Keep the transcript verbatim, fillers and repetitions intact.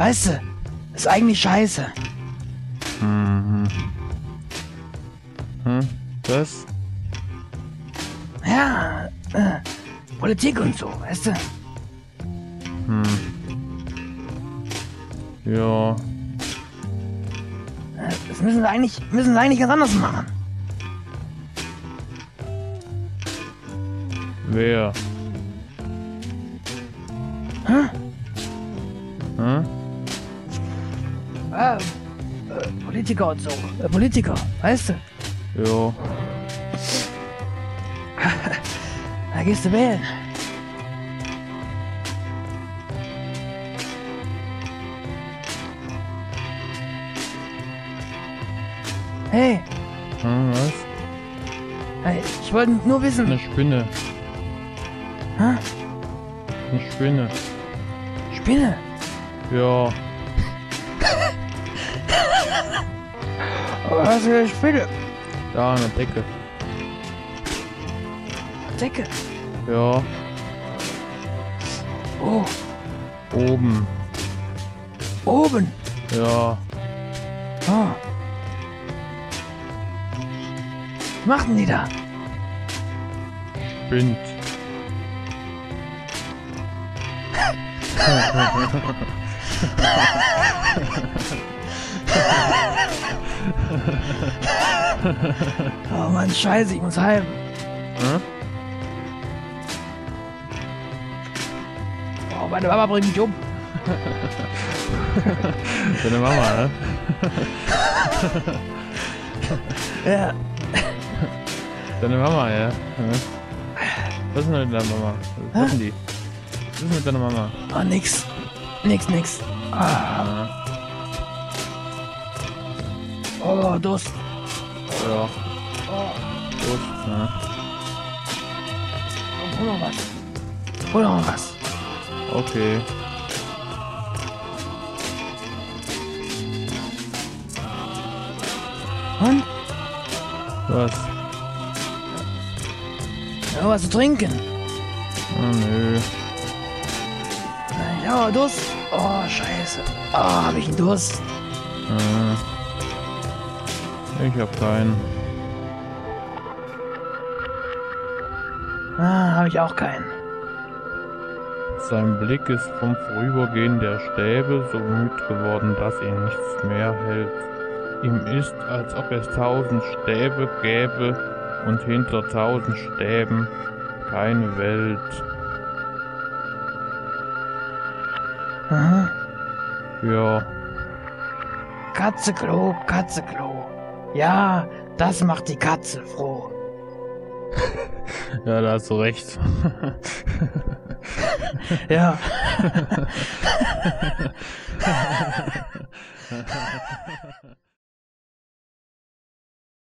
Weißt du, ist eigentlich scheiße. Mhm. Hm, was? Ja, äh, Politik und so, weißt du? Hm. Ja. Äh, Das müssen wir eigentlich, müssen wir eigentlich ganz anders machen. Wer? Hä? Hm? Äh, äh, Politiker und so. Äh, Politiker, weißt du? Ja. Da gehst du wählen. Hey, Hm, was? hey, ich wollte nur wissen. Eine Spinne. Hä? Eine Spinne. Spinne? Ja. Oh, was für eine Spinne? Da eine Decke. Decke. Ja. Oh, Oben. oben. Ja. Oh. Was machen die da? Spinnt. Oh Mann, scheiße, ich muss heim. Hm? Oh, meine Mama bringt mich um. Deine Mama, ne? Ja, Deine Mama, ja. Hm? Was ist denn mit deiner Mama? Was ist denn die? Was ist mit deiner Mama? oh, nix. Nix, nix. Ah, Ja. oh, Durst. Ja. Oh, Gut. Ja. hol noch was. Hol noch was. Okay. Und? Was? Ja, was zu trinken. Oh, nö. Ja, Durst. Oh, scheiße. Oh, hab ich einen Durst. Äh, Ich hab keinen. Ah, hab ich auch keinen. Sein Blick ist vom Vorübergehen der Stäbe so müd geworden, dass ihn nichts mehr hält. Ihm ist, als ob es tausend Stäbe gäbe und hinter tausend Stäben keine Welt. Aha. Ja, Katzeklo, Katzeklo. Ja, das macht die Katze froh. ja, da hast du recht. Ja.